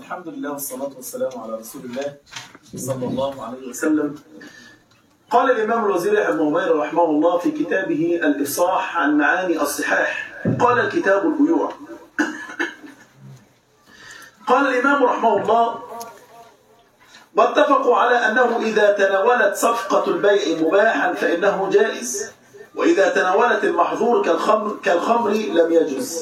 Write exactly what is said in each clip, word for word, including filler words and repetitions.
الحمد لله والصلاة والسلام على رسول الله صلى الله عليه وسلم. قال الإمام الوزير ابن عمير رحمه الله في كتابه الإفصاح عن معاني الصحاح، قال الكتاب البيوع. قال الإمام رحمه الله: واتفقوا على أنه إذا تناولت صفقة البيع مباحا فإنه جائز، وإذا تناولت المحظور كالخمر, كالخمر لم يجوز.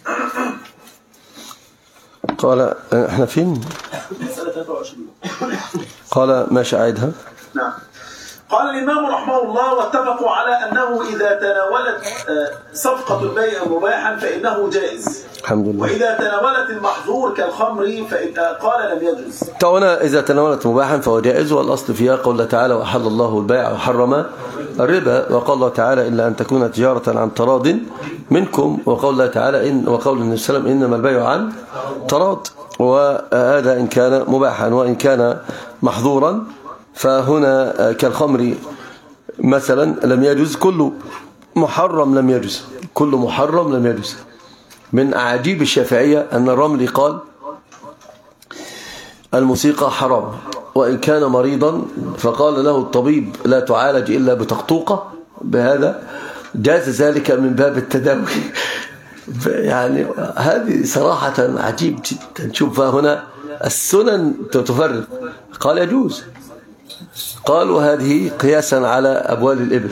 قال احنا فين؟ مسألة ثلاثة وعشرين. قال ماشي عيدها. نعم. قال الإمام رحمه الله: واتفقوا على أنه إذا تناولت صفقة البيع مباحا فإنه جائز، الحمد لله. وإذا تناولت المحظور كالخمر فإن قال لم يجوز. تونا إذا تناولت مباحا فهو جائز، والأصل فيها قول تعالى: وحل الله البيع وحرم الربا، وقال الله تعالى: إلا أن تكون تجارة عن تراض منكم، وقول الله تعالى إن وقول النبي صلى الله عليه وسلم: إنما البيع عن تراض. وهذا إن كان مباحا، وإن كان محظورا فهنا كالخمر مثلا لم يجوز، كل محرم لم يجوز، كل محرم لم يجوز. من أعاجيب الشافعية أن الرملي قال: الموسيقى حرام وإن كان مريضا، فقال له الطبيب: لا تعالج إلا بتقطوقة، بهذا جاز ذلك من باب التداوي. يعني هذه صراحة عجيب جدا. شوف هنا السنن تفرق، قال يجوز، قالوا هذه قياسا على أبوال الإبل.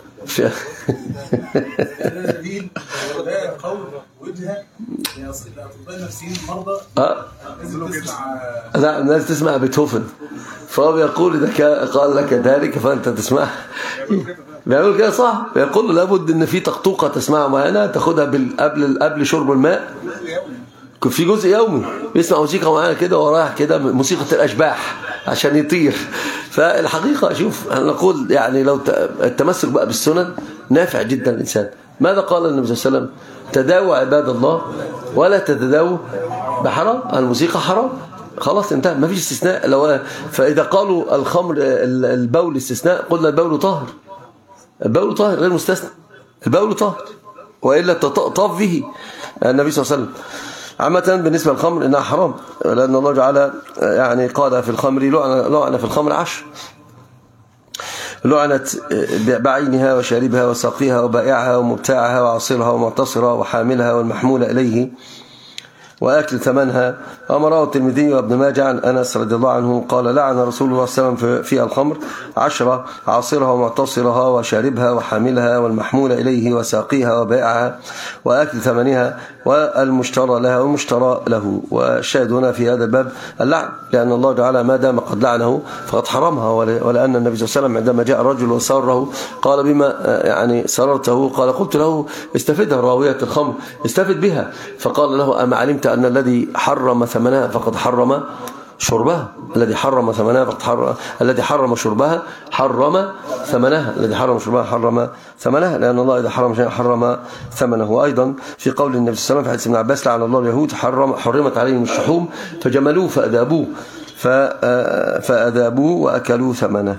دليل وده قول وجهه لأطباء نفسيين مرضى. اه لازم تسمع. لا، الناس تسمع بيتهوفن، فهو بيقول إذا قال لك ذلك فأنت تسمع. بيقول كده صح، بيقول له لابد إن في تقطوقة تسمعها معانا، تاخدها قبل قبل شرب الماء، في جزء يومي بيسمع موسيقى معانا كده ورايح كده، موسيقى الأشباح عشان يطير. فالحقيقة شوف نقول يعني لو التمسك بقى بالسنن نافع جدا للإنسان. ماذا قال النبي صلى الله عليه وسلم؟ تداووا عباد الله ولا تتداووا بحرام. الموسيقى حرام، خلاص انتهى، ما فيش استثناء. لو فإذا قالوا الخمر البول استثناء، قلنا البول طاهر، البول طاهر غير مستثنى، البول طاهر وإلا طاف به النبي صلى الله عليه وسلم. عامة بالنسبة للخمر إنها حرام، لأن الله جعل يعني قال في الخمر لعن, لعن في الخمر عشر: لعنت بعينها وشاربها وساقيها وبائعها ومبتاعها وعصرها ومعتصرها وحاملها والمحمولة إليه وآكل ثمنها. أمره الترمذي وابن ماجه عن أنس رضي الله عنه قال: لعن رسول الله صلى الله عليه وسلم في الخمر عشرة: عاصرها ومعتصرها وشاربها وحاملها والمحمولة إليه وساقيها وبائعها وآكل ثمنها والمشترى لها والمشترى له. والشاهد هنا في هذا الباب اللعن، لأن الله تعالى ما دام قد لعنه فقد حرمها. ولأن النبي صلى الله عليه وسلم عندما جاء الرجل وساره قال: بما يعني سررته؟ قال: قلت له: استفدها راوية الخمر، استفد بها. فقال له: أما علمت أن الذي حرم ثمنها فقد حرم شربها؟ الذي حرم ثمنها فقد حرم، الذي حرم شربها حرم ثمنها، الذي حرم شربها حرم ثمنها، لأن الله إذا حرم شيئا حرم ثمنه. وأيضا في قول النبي صلى الله عليه وسلم في حديث ابن عباس: لعن الله اليهود حرم حرمت عليهم الشحوم فجملوه فأذابوه فأذابوه وأكلوا ثمنه.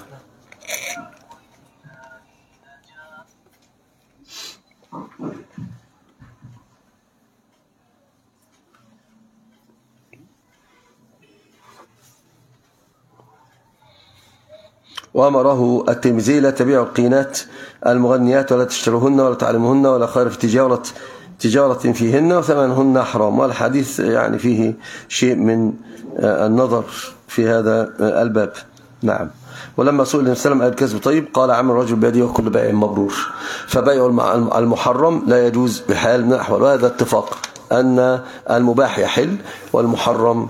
وأمره الترمذي: لا تبيعوا القينات المغنيات ولا تشتروهن ولا تعلموهن ولا خير في تجارة تجارة فيهن وثمنهن حرام. والحديث يعني فيه شيء من النظر في هذا الباب. نعم. ولما سئل النبي صلى الله عليه وسلم: الكسب طيب؟ قال: عمل الرجل بيده وكل بيع مبرور. فبيع المحرم لا يجوز بحال من الأحوال، وهذا اتفاق أن المباح يحل والمحرم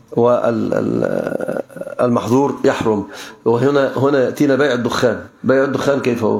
والمحظور يحرم. وهنا هنا يأتينا بيع الدخان. بيع الدخان كيف هو؟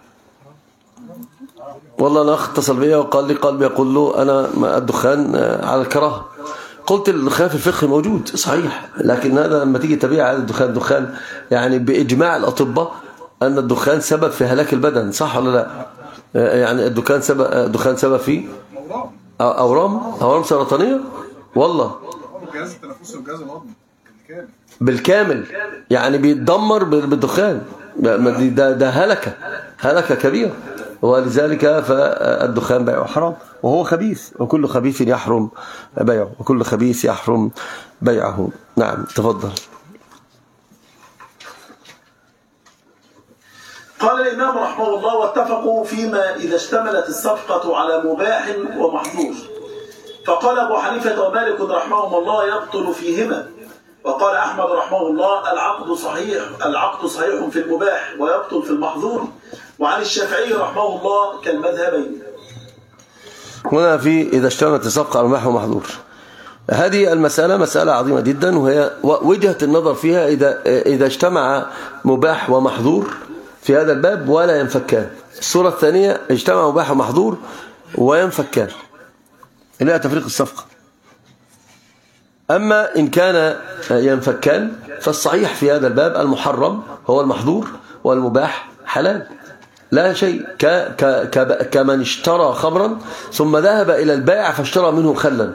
والله أنا أخ اتصل بي وقال لي قلبي يقول له أنا الدخان على الكراهة. قلت الخلاف الفقهي موجود صحيح، لكن هذا لما تيجي تبيع على الدخان، الدخان يعني بإجماع الأطباء أن الدخان سبب في هلاك البدن، صح ولا لا؟ يعني الدخان سبب الدخان سبب في أورام أورام سرطانية. والله الجهاز التنفسي والجهاز الهضمي بالكامل يعني بيتدمر بالدخان. ده ده هلكة هلكة كبيرة. ولذلك فالدخان بيعه حرام وهو خبيث، وكل خبيث يحرم بيعه، وكل خبيث يحرم بيعه. نعم تفضل. قال الإمام رحمه الله: واتفقوا فيما إذا اشتملت الصفقة على مباح ومحظور. فقال أبو حنيفة ومالك رحمهم الله: يبطل فيهما. وقال أحمد رحمه الله: العقد صحيح العقد صحيح في المباح ويبطل في المحظور. وعن الشافعي رحمه الله كالمذهبين. هنا في إذا اشتملت الصفقة على مباح ومحظور، هذه المسألة مسألة عظيمة جدا، وهي وجهة النظر فيها إذا إذا اجتمع مباح ومحظور في هذا الباب ولا ينفكان. الصورة الثانية اجتمع مباح ومحظور وينفكان، اللي هي تفريق الصفقة. أما إن كان ينفكان فالصحيح في هذا الباب المحرم هو المحظور والمباح حلال، لا شيء ك ك ك كمن اشترى خمرا ثم ذهب إلى البائع فاشترى منه خلا،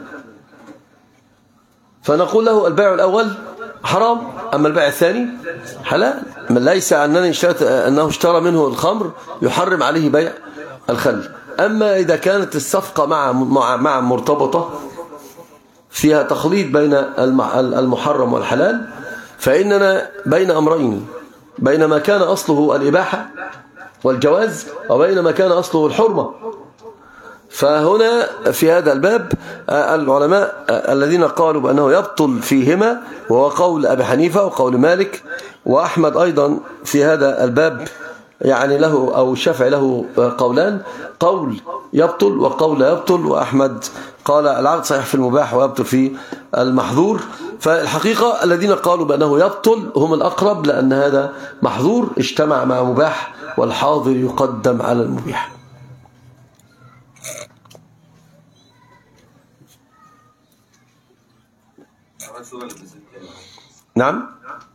فنقول له البيع الأول حرام أما البيع الثاني حلال. ليس أنني اشتريت أنه اشترى منه الخمر يحرم عليه بيع الخل. أما إذا كانت الصفقة مع مع, مع مرتبطة فيها تخليط بين المحرم والحلال، فإننا بين أمرين: بين ما كان أصله الإباحة والجواز وبين ما كان أصله الحرمة. فهنا في هذا الباب العلماء الذين قالوا بأنه يبطل فيهما، وهو قول أبي حنيفة وقول مالك وأحمد أيضا في هذا الباب، يعني له أو الشافعي له قولان: قول يبطل وقول لا يبطل. وأحمد قال العقد صحيح في المباح ويبطل في المحظور. فالحقيقة الذين قالوا بأنه يبطل هم الأقرب، لأن هذا محظور اجتمع مع مباح، والحاضر يقدم على المبيح. نعم،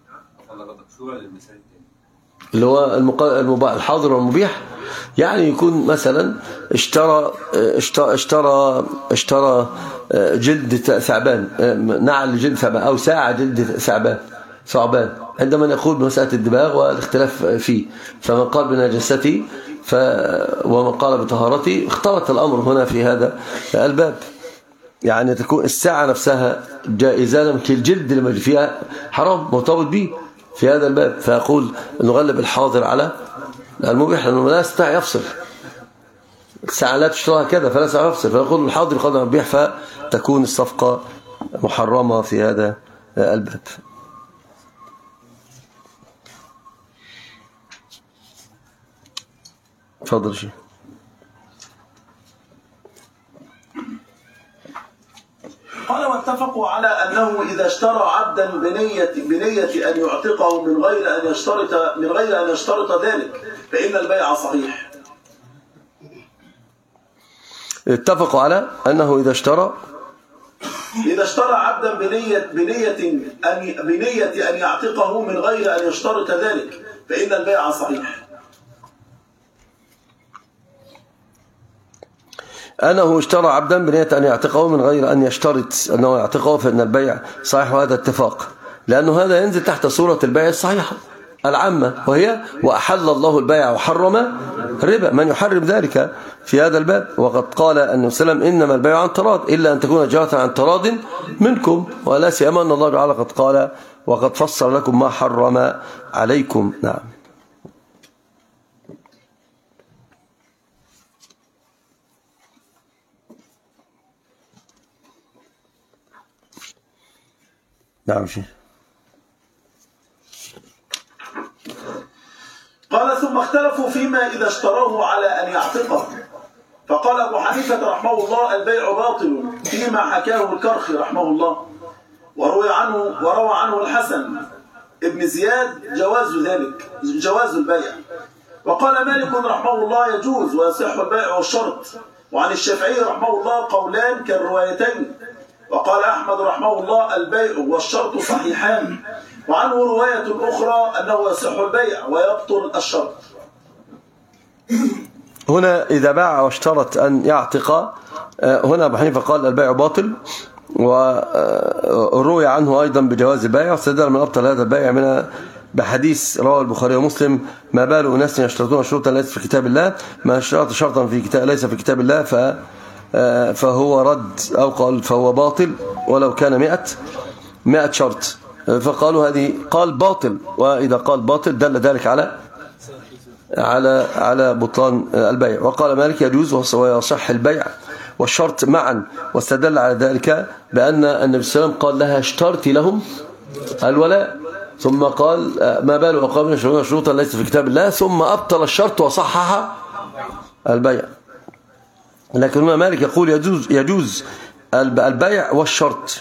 اللي هو المباح الحاضر والمبيح، يعني يكون مثلا اشترى اشترى اشترى, اشترى جلد ثعبان، نعل جلد ثعبان أو ساعة جلد ثعبان ثعبان عندما نقول بمسألة الدباغ والاختلاف فيه، فمن قال بنجاسته ف ومن قال بطهارته، اختلط الأمر هنا في هذا الباب. يعني تكون الساعة نفسها جائزة، لكن الجلد اللي فيها حرام مرتبط به في هذا الباب. فيقول نغلب الحاضر على المبيح، لأنه لا يستطيع يفصل، الساعة لا تشتريها كذا فلا يستطيع يفصل، فيقول الحاضر يقدم على المبيح، فتكون الصفقة محرمة في هذا الباب. تفضل شيء. قال: واتفقوا على أنه إذا اشترى عبدا بنية بنية أن يعتقه من غير أن يشترط من غير أن يشترط ذلك فإن البيع صحيح. اتفقوا على أنه إذا اشترى إذا اشترى عبدا بنية بنية أن بنية أن يعتقه من غير أن يشترط ذلك فإن البيع صحيح. أنه اشترى عبدا بنية أن يعتقه من غير أن يشترط أنه يعتقه فإن البيع صحيح، وهذا اتفاق، لأنه هذا ينزل تحت صورة البيع الصحيحة العامة، وهي وأحل الله البيع وحرم الربا، من يحرم ذلك في هذا الباب. وقد قال النبي صلى الله عليه وسلم: إنما البيع عن تراض إلا أن تكون تجارة عن تراض منكم، ولا سيما أن الله تعالى قد قال: وقد فصل لكم ما حرم عليكم. نعم. نعم شيء. قال: ثم اختلفوا فيما إذا اشتروه على أن يعتقه. فقال أبو حنيفة رحمه الله: البيع باطل فيما حكاه الكرخي رحمه الله، وروى عنه وروى عنه الحسن ابن زياد جواز ذلك جواز البيع. وقال مالك رحمه الله: يجوز ويصح البيع والشرط. وعن الشافعي رحمه الله قولان كالروايتين. وقال أحمد رحمه الله: البيع والشرط صحيحان. وعنه رواية أخرى أنه يصح البيع ويبطل الشرط. هنا إذا باع واشترط أن يعتق، هنا أبو حنيفة قال البيع باطل، وروي عنه أيضا بجواز البيع، واستدل من أبطل هذا البيع من بحديث رواه البخاري ومسلم: ما بال أناس يشترطون شروطا ليس في كتاب الله، ما اشترط شرطا في كتاب ليس في كتاب الله ف فهو رد، أو قال فهو باطل ولو كان مئة مئة شرط. فقالوا هذه قال باطل، وإذا قال باطل دل ذلك على على على بطلان البيع. وقال مالك: يجوز ويصح البيع والشرط معا، واستدل على ذلك بأن النبي صلى الله عليه وسلم قال لها: اشترطي لهم الولاء، ثم قال: ما بال أقوام يشترطون شروطا ليس في كتاب الله، ثم أبطل الشرط وصحح البيع. لكن هنا مالك يقول يجوز يجوز البيع والشرط.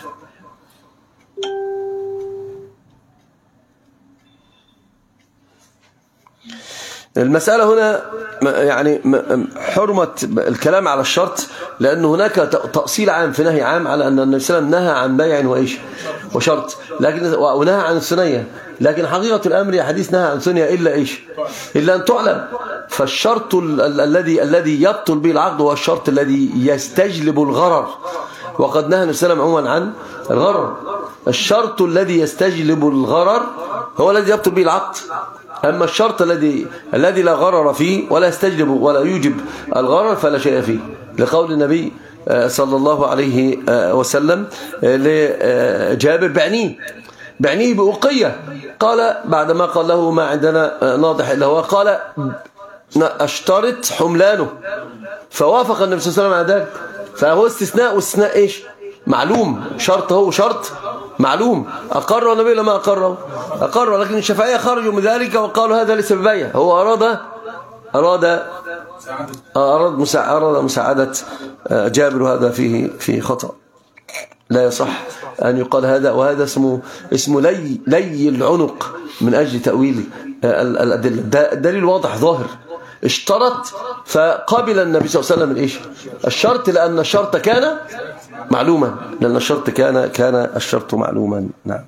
المسألة هنا يعني حرمة الكلام على الشرط، لأن هناك تأصيل عام في نهي عام على أن النبي صلى الله عليه وسلم نهى عن بيع وإيش وشرط، لكن ونهى عن الثنية، لكن حقيقة الأمر يا حديث نهى عن الثنية إلا إيش إلا أن تعلم. فالشرط الذي الذي يبطل به العقد هو الشرط الذي يستجلب الغرر، وقد نهى النبي صلى الله عليه وسلم عموما عن الغرر. الشرط الذي يستجلب الغرر هو الذي يبطل به العقد، أما الشرط الذي الذي لا غرر فيه ولا يستجلب ولا يوجب الغرر فلا شيء فيه، لقول النبي صلى الله عليه وسلم لجابر: بعنيه بعنيه بأوقية. قال بعدما قال له: ما عندنا ناضح إلا هو، قال: اشترط حملانه. فوافق النبي صلى الله عليه وسلم على ذلك. فهو استثناء، واستثناء إيش معلوم، شرط هو شرط معلوم. أقره النبي لما أقره أقره، لكن الشافعية خرجوا من ذلك وقالوا هذا ليس ببيع، هو أراد أراد أراد مساعدة مساعدة جابر، وهذا فيه فيه خطأ، لا يصح أن يقال هذا. وهذا اسمه اسمه لي لي العنق من أجل تأويل الأدلة. ده دليل واضح ظاهر. اشترط فقبل النبي صلى الله عليه وسلم ايش الشرط، لأن الشرط كان معلوما لأن الشرط كان كان الشرط معلوما. نعم.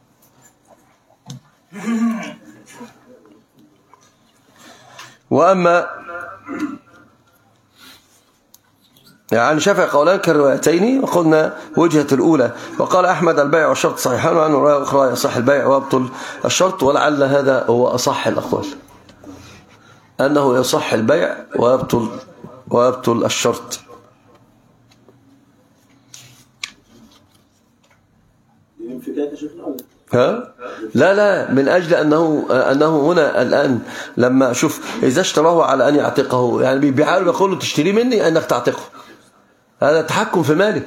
وأما يعني شافع قولان كالروايتين، وقلنا وجهة الأولى. وقال أحمد: البيع والشرط صحيحان، وعنه رواية أخرى: يصح البيع ويبطل الشرط. ولعل هذا هو أصح الأقوال، أنه يصح البيع ويبطل ويبطل الشرط. ها؟ لا لا من أجل أنه أنه هنا الآن لما شوف إذا اشتراه على أن يعتقه، يعني بيحاول يقول له: تشتري مني أنك تعتقه، هذا تحكم في ماله.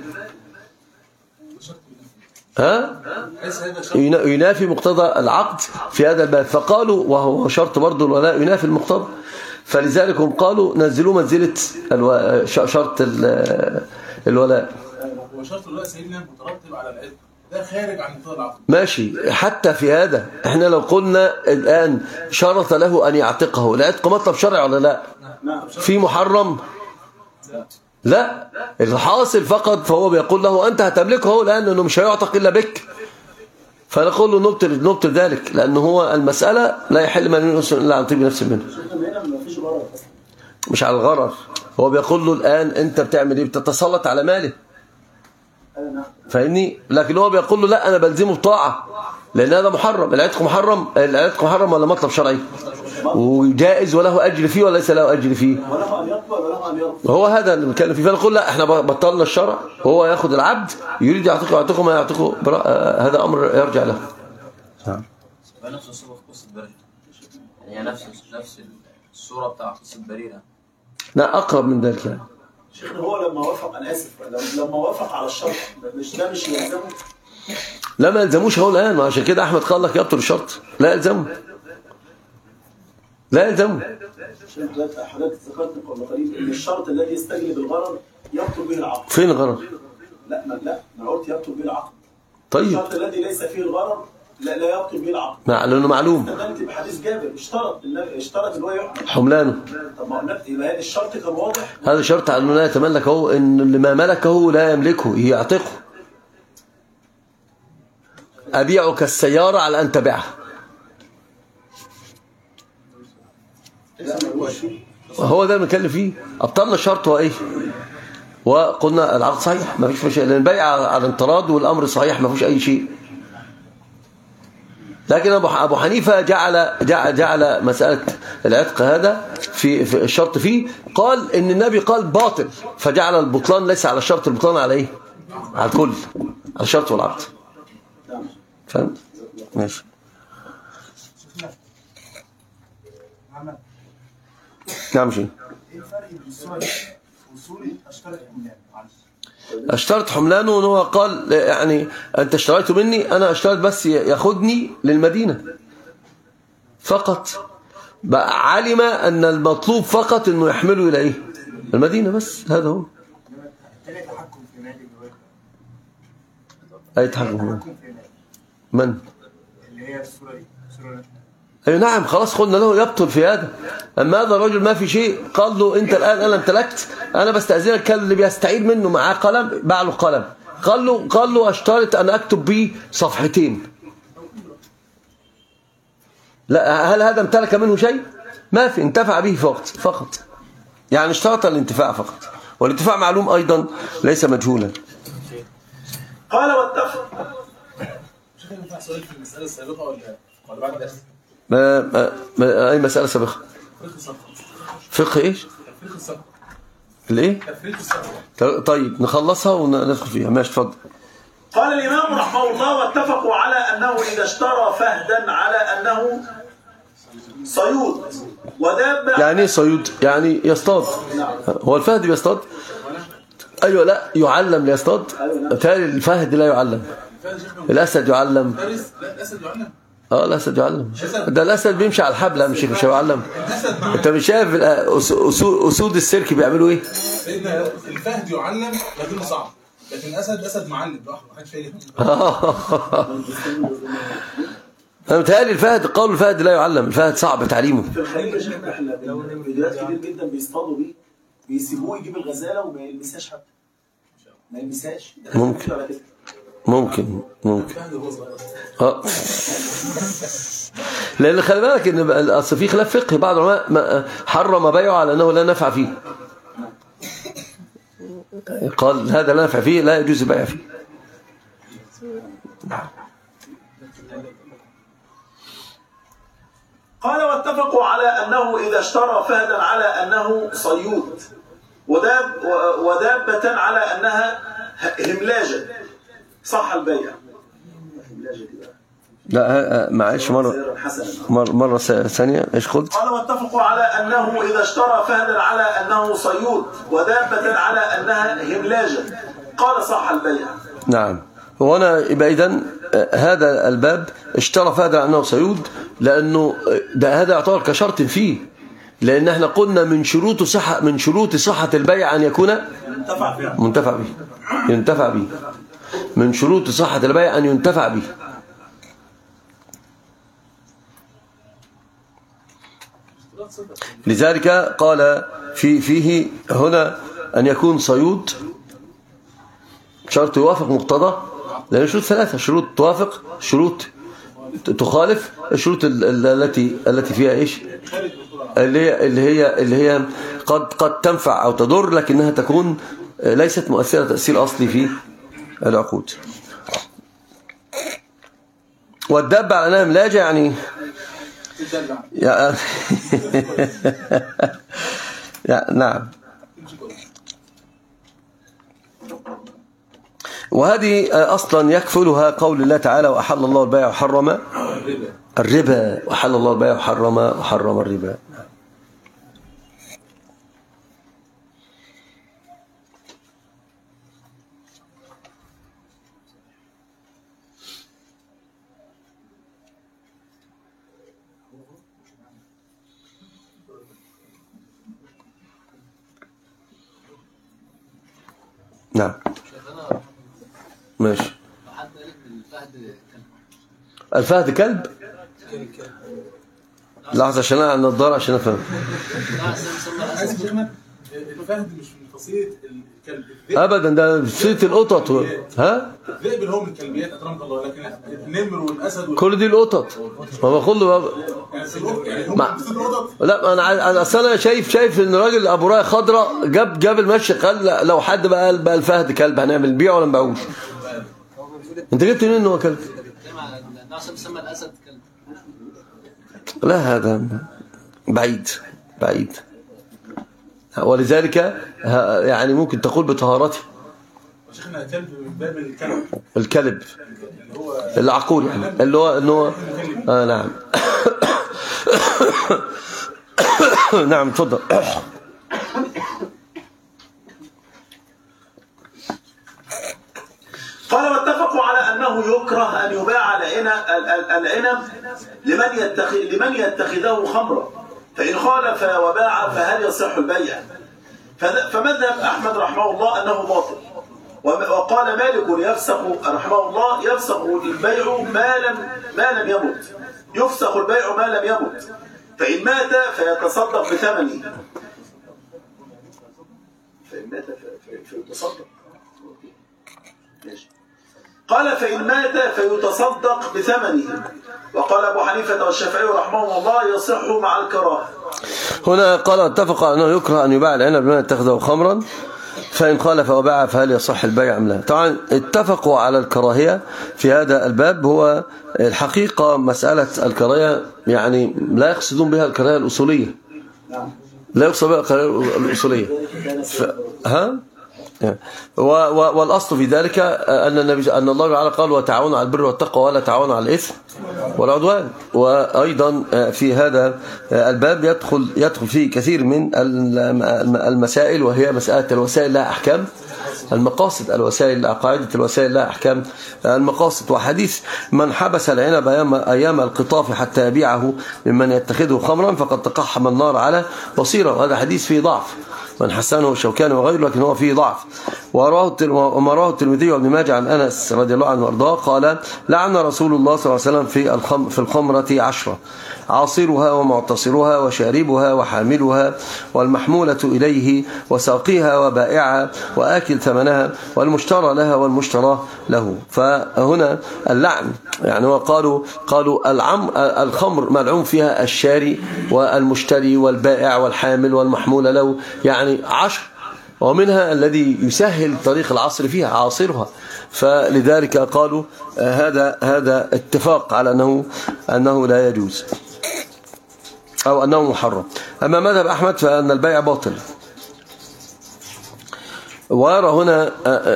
ها؟ ينافي مقتضى العقد في هذا الباب. فقالوا وهو شرط برضه الولاء ينافي المقتضى، فلذلك هم قالوا نزلوا منزلة الو... شرط الولاء. هو شرط الولاء سيدنا مترتب على العتق، ده خارج عن مقتضى العقد. ماشي. حتى في هذا احنا لو قلنا الآن شرط له أن يعتقه، العتق مطلب شرعي ولا لا؟ في محرم؟ لا. الحاصل فقط فهو بيقول له أنت هتملكه لأنه مش هيعتق إلا بك، فنقول له نبطل نبطل ذلك، لأنه هو المسألة لا يحل من يسلم إلا عن طيب نفس منه، مش على الغرر. هو بيقول له الآن أنت بتعمل إيه؟ بتتسلط على ماله، فاهمني؟ لكن هو بيقول له لا أنا بلزمه بطاعة، لأن هذا محرم. العتق محرم العتق محرم ولا مطلب شرعي؟ وجائز وله أجر فيه ولا ليس له أجر فيه؟ هو هذا اللي بنتكلم فيه. فنقول لا احنا بطلنا الشرع، وهو ياخذ العبد يريد يعتقه يعتقه ما يعتقه، هذا أمر يرجع له. نعم. نفس الصورة في قصة بريرة، يعني نفس نفس الصورة بتاع قصة بريرة. لا أقرب من ذلك يعني. شيخنا هو لما وافق، أنا آسف، لما وافق على الشرط مش ده مش يلزمه؟ لا ما يلزموش هو الآن، عشان كده أحمد قال لك يبطل الشرط، لا يلزمه لا يلزمه. حضرتك ذكرت قبل قليل ان الشرط الذي يستجلب الغرر يبطل به العقد. فين الغرر؟ لا ما لا ما قلت يبطل به العقد. طيب الشرط الذي ليس فيه الغرر لا لا يبطل به العقد. مع لانه معلوم. استدلت بحديث جابر اشترط اشترط ان هو يحمل حملانه. طب ما قلنا يبقى هذا الشرط كان واضح. هذا شرط على انه لا يتملك، هو ان اللي ما ملكه لا يملكه يعتقه. أبيعك السيارة على أن تبيعها. هو ده اللي بنتكلم فيه. أبطلنا الشرط هو إيه؟ وقلنا العقد صحيح ما فيش مشكلة، لأن البيع على انطراد والأمر صحيح ما فيش أي شيء. لكن أبو حنيفة جعل جعل, جعل مسألة العتق هذا في, في الشرط فيه، قال إن النبي قال باطل، فجعل البطلان ليس على الشرط، البطلان على إيه؟ على الكل، على الشرط والعقد. فهمت؟ ماشي. نعم. شيء ايه الفرق بين الصورة وصورة اشترط حملان؟ اشترط حملانه، وهو قال يعني انت اشتريت مني، انا اشترط بس ياخدني للمدينة فقط، بقى علم ان المطلوب فقط انه يحمله الى ايه؟ المدينة بس، هذا هو. اي تحكم في من؟ اللي هي الصورة دي. اي نعم، خلاص قلنا له يبطل في هذا. اما هذا الرجل ما في شيء، قال له انت الان انا امتلكت، انا بستأذنك، كان اللي بيستعيد منه معاه قلم، باع له قلم، قال له قال له اشترط ان اكتب به صفحتين. لا، هل هذا امتلك منه شيء؟ ما في، انتفع به فقط فقط، يعني اشترط الانتفاع فقط، والانتفاع معلوم ايضا ليس مجهولا. قال واتفق. مش هينفع سؤال في المسألة السابقة ولا ولا بعد الدرس؟ ما ما اي مسألة سابقة؟ فقه ايش؟ تفريق الصفقة. الايه؟ تفريق الصفقة. طيب نخلصها وندخل فيها. ماشي، اتفضل. قال الإمام رحمه الله واتفقوا على أنه إذا اشترى فهدا على أنه صيود ودابة. يعني ايه صيود؟ يعني يصطاد. هو الفهد بيصطاد؟ ايوه. لا يعلم ليصطاد؟ بالتالي الفهد لا يعلم. الاسد يعلم. لا الاسد يعلم. اه الاسد يعلم. ده الاسد بيمشي على الحبل، مش مش هيعلم. انت مش شايف اسود السيرك بيعملوا ايه؟ الفهد يعلم لكنه صعب، لكن الاسد اسد معلم لوحده، ما حدش فاهم. انا متهيألي الفهد، قول الفهد لا يعلم، الفهد صعب تعليمه. في الخليج يا شيخنا احنا فيديوهات كتير جدا بيصطادوا بيه، بيسيبوه يجيب الغزاله وما يلمسهاش حتى، ما يلمسهاش. ممكن ممكن ممكن اه لان خلي بالك ان اصل في خلاف فقهي، بعض العلماء حرم بيعه على انه لا نفع فيه، قال هذا لا نفع فيه، لا يجوز البيع فيه. قال واتفقوا على أنه إذا اشترى فهدا على أنه صيود وداب ودابة على أنها هملاجة صح البيع. لا معلش مرة مرة, مرة ثانية ايش قلت؟ قال واتفقوا على أنه إذا اشترى فهدا على أنه صيود ودابة على أنها هملاجة قال صح البيع. نعم. وهنا يبقى إذن هذا الباب اشترى فهدا على أنه صيود، لأنه ده هذا يعتبر كشرط فيه، لأن احنا قلنا من شروط صحة من شروط صحة البيع أن يكون منتفع به، ينتفع به، من شروط صحة البيع أن ينتفع به. لذلك قال في فيه هنا أن يكون صيود شرط يوافق مقتضى، لأن شروط ثلاثة، شروط توافق، شروط تخالف، الشروط التي التي فيها ايش؟ اللي هي اللي هي اللي هي قد قد تنفع او تضر، لكنها تكون ليست مؤثرة تأثير أصلي في العقود. والدابة على أنها ملاجة يعني يعني نعم. وهذه أصلا يكفلها قول الله تعالى وأحل الله البيع وحرم الربا، وحل الله البيع وحرم وحرم الربا. نعم ماشي. الفهد كلب؟ لحظة عشان انا النضاره عشان افهم. الفهد مش من فصيلة الكلب ابدا، ده فصيلة القطط و... ها؟ الذئب اللي هو من الكلبيات اكرمك الله، لكن النمر والاسد وال... كل دي القطط. ما باخد له ما... لا انا اصل انا شايف شايف ان راجل ابو رايه خضراء جاب جاب المشي، قال لو حد بقى بقى الفهد كلب هنعمل بيعه ولا ما نبيعوش؟ انت جبت منين ان هو كلب؟ ده عشان تسمى الاسد كلب. لا هذا بعيد بعيد، ولذلك يعني ممكن تقول بطهارته. شيخنا كلب من باب الكلب، الكلب اللي هو العقول يعني، اللي هو انه اه نعم. نعم تفضل. قال واتفقوا على أنه يكره أن يباع العنب لمن يتخذ لمن يتخذه خمرا، فإن خالف وباع فهل يصح البيع؟ فمذهب أحمد رحمه الله أنه باطل، وقال مالك يفسخ رحمه الله يفسخ البيع ما لم ما لم يمت، يفسخ البيع ما لم يمت، فإن مات فيتصدق بثمنه. فإن مات فيتصدق. قال فإن مات فيتصدق بثمنه، وقال أبو حنيفة والشافعي رحمه الله يصح مع الكراهة. هنا قال اتفق أنه يكره أن يباع العنب لمن يتخذه خمرا، فإن خالف وباع فهل يصح البيع أم لا؟ طبعا اتفقوا على الكراهية في هذا الباب. هو الحقيقة مسألة الكراهية يعني لا يقصدون بها الكراهية الأصولية، لا يقصد بها الكراهية الأصولية. ف... ها؟ والأصل في ذلك أن النبي أن الله تعالى قال وتعاونوا على البر والتقوى ولا تعاونوا على الإثم والعدوان. وأيضا في هذا الباب يدخل يدخل فيه كثير من المسائل، وهي مسألة الوسائل لها أحكام المقاصد، الوسائل قاعدة الوسائل لها أحكام المقاصد. وحديث من حبس العنب أيام, أيام القطاف حتى يبيعه ممن يتخذه خمرا فقد تقحم النار على بصيرة، وهذا حديث فيه ضعف من حسنه الشوكاني وغيره، لكن هو فيه ضعف. وما رواه الترمذي وابن ماجه عن أنس رضي الله عنه وارضاه قال لعن رسول الله صلى الله عليه وسلم في الخم في الخمرة عشرة: عاصرها ومعتصرها وشاربها وحاملها والمحمولة إليه وساقيها وبائعها وآكل ثمنها والمشترى لها والمشترى له. فهنا اللعن يعني وقالوا قالوا العم الخمر ملعون فيها الشاري والمشتري والبائع والحامل والمحمول له، يعني عشر، ومنها الذي يسهل طريق العصر فيها عاصرها. فلذلك قالوا هذا هذا اتفاق على أنه أنه لا يجوز أو أنه محرم. أما مذهب أحمد فأن البيع باطل، ويرى هنا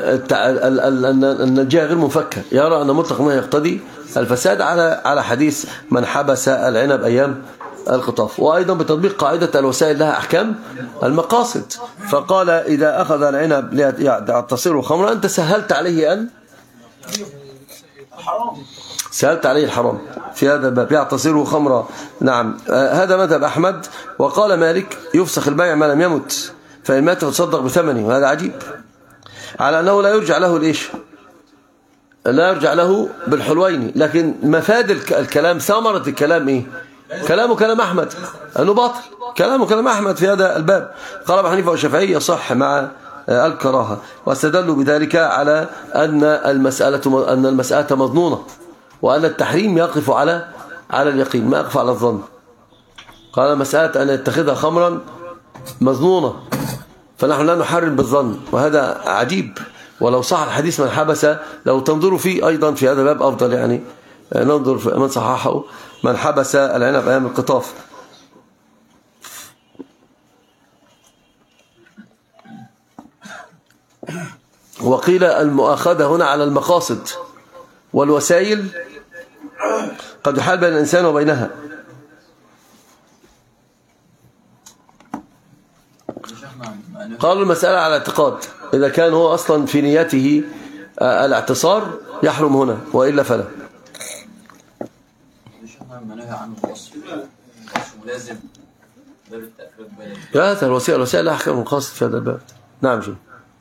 أن الجهة غير مفكر، يرى أن مطلق ما يقتضي الفساد على على حديث من حبس العنب أيام القطاف، وأيضا بتطبيق قاعدة الوسائل لها أحكام المقاصد. فقال إذا أخذ العنب ليعتصره خمرا أنت سهلت عليه أن سهلت عليه الحرام في هذا الباب، يعتصره خمرا. نعم هذا مذهب أحمد. وقال مالك يفسخ البيع ما لم يمت، فإن مات فتصدق بثمنه، وهذا عجيب، على أنه لا يرجع له الإيش لا يرجع له بالحلوين. لكن مفاد الكلام ثمرة الكلام إيه؟ كلامه كلام أحمد أنه باطل، كلامه كلام أحمد في هذا الباب. قال أبو حنيفة والشافعي يصح مع الكراهة، واستدلوا بذلك على أن المسألة أن المسألة مظنونة، وأن التحريم يقف على على اليقين ما يقف على الظن. قال مسألة أن يتخذها خمرا مظنونة، فنحن لا نحرم بالظن، وهذا عجيب. ولو صح الحديث من حبس، لو تنظروا فيه أيضا في هذا الباب أفضل، يعني ننظر في من صححه من حبس العنب أيام القطاف. وقيل المؤاخذة هنا على المقاصد والوسائل قد يحال بين الإنسان وبينها. قالوا المسألة على اعتقاد، إذا كان هو أصلا في نيته الاعتصار يحرم هنا، وإلا فلا. هذا الوسائل الوسائل لها أحكام مقاصد في هذا الباب. نعم شو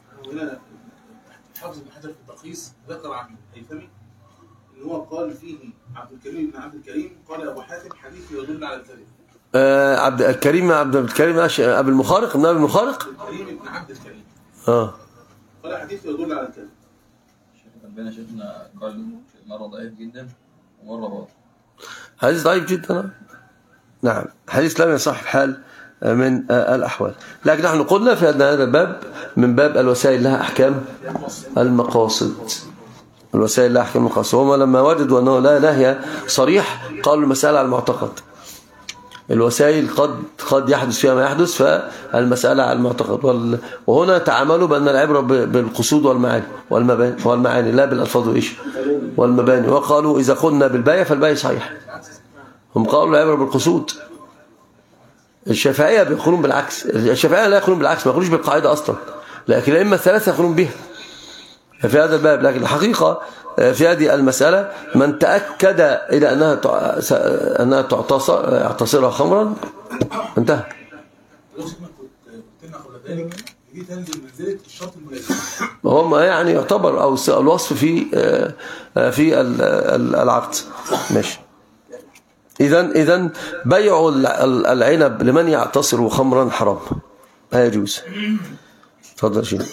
حافظ بن حجر في التلخيص ذكر عن الهيثمي ان هو قال فيه عبد الكريم بن عبد الكريم قال ابو حاتم حديث يدل على الكذب. آه عبد الكريم عبد الكريم ابو المخارق ابن ابي المخارق الكريم بن عبد الكريم اه قال حديث يدل على الكذب. ربنا شيخنا قال مره ضعيف جدا ومره باطل. حديث ضعيف جدا. نعم حديث لم يصح الحال من الأحوال. لكن نحن قلنا في هذا الباب من باب الوسائل لها أحكام المقاصد. الوسائل لا أحكام الخاص. وهم لما وجدوا أنه لا نهي صريح قالوا المسألة على المعتقد. الوسائل قد قد يحدث فيها ما يحدث، فالمسألة على المعتقد. وهنا تعاملوا بأن العبرة بالقصود والمعاني والمباني والمعاني لا بالألفاظ وإيش والمباني. وقالوا إذا قلنا بالباية فالباية صحيح. هم قالوا العبرة بالقصود. الشافعية بيقولون بالعكس. الشافعية لا يقولون بالعكس، ما يقولوش بالقاعدة أصلا، لكن الأئمة الثلاثة يقولون بها في هذا الباب. لكن الحقيقة في هذه المسألة من تأكد إلى أنها أنها تعتصرها خمرا انتهى. هم يعني يعتبر أو الوصف في في العقد. ماشي. إذن إذن بيع العنب لمن يعتصر خمرا حرام، لا يجوز. تفضل شيء.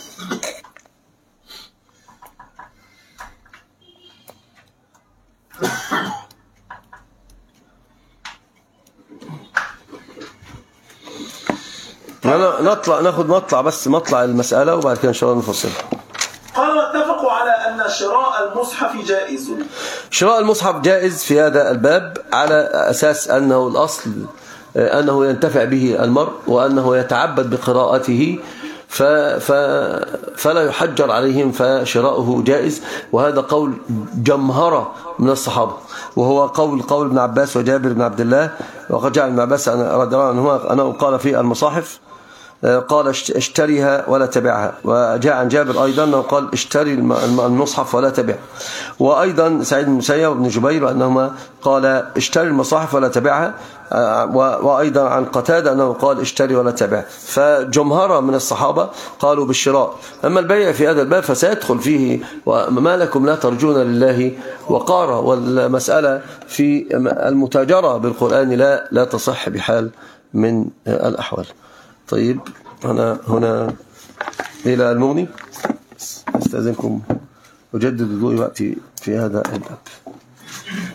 نطلع ناخد مطلع بس مطلع المسألة وبعد كده إن شاء الله نفصل. قال واتفقوا على أن شراء المصحف جائز. شراء المصحف جائز في هذا الباب على أساس أنه الأصل أنه ينتفع به المرء وأنه يتعبد بقراءته، ف ف فلا يحجر عليهم، فشراؤه جائز. وهذا قول جمهرة من الصحابة، وهو قول قول ابن عباس وجابر بن عبد الله. وقد جاء ابن عباس رضي الله عنهما أنه قال في المصاحف قال اشتريها ولا تبعها. وجاء عن جابر أيضا أنه قال اشتري المصحف ولا تبع. وأيضا سعيد بن المسيب وابن جبير أنهما قال اشتري المصاحف ولا تبعها. وأيضا عن قتادة أنه قال اشتري ولا تبع. فجمهرة من الصحابة قالوا بالشراء. أما البيع في هذا الباب فسيدخل فيه وما لكم لا ترجون لله وقارا. والمسألة في المتاجرة بالقرآن لا لا تصح بحال من الأحوال. طيب أنا هنا إلى المغني، استأذنكم أجدد الضوء وقتي في هذا الباب.